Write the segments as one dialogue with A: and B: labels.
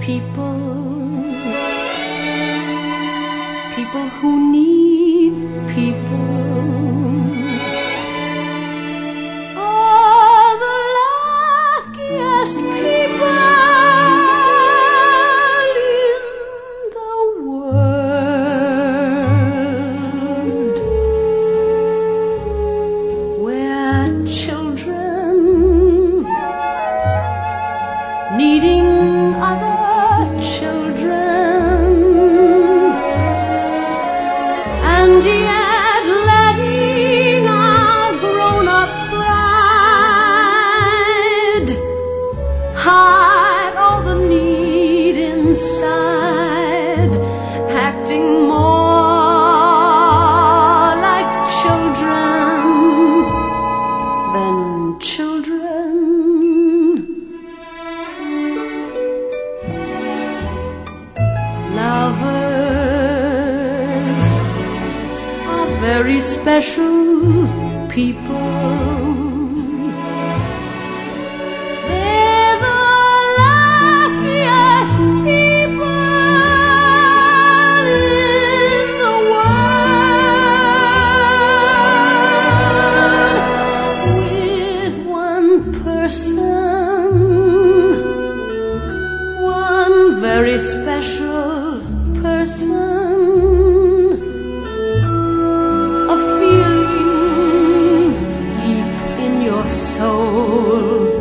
A: people who need people are the luckiest people in the world, where children needing other children, and yet letting our grown-up pride hide all the need inside, acting more like children than children. Lovers are very special people. They're the luckiest people in the world, with one person, one very special person, a feeling deep in your soul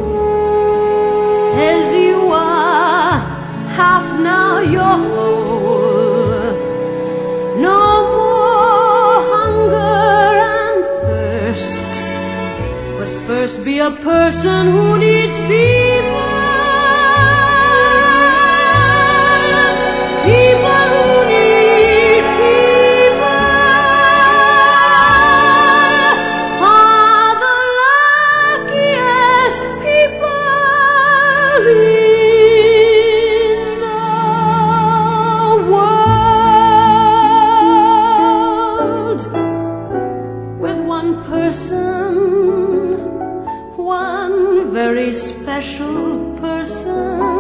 A: says you are half now you're whole. No more hunger and thirst, but first be a person who needs people. People who need people are the luckiest people in the world, with one person, one very special person,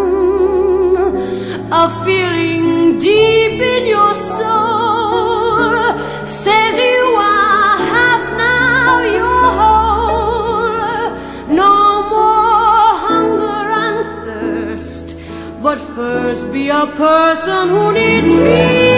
A: a feeling deep in your soul says you are half now you're whole. No more hunger and thirst, but first be a person who needs peace.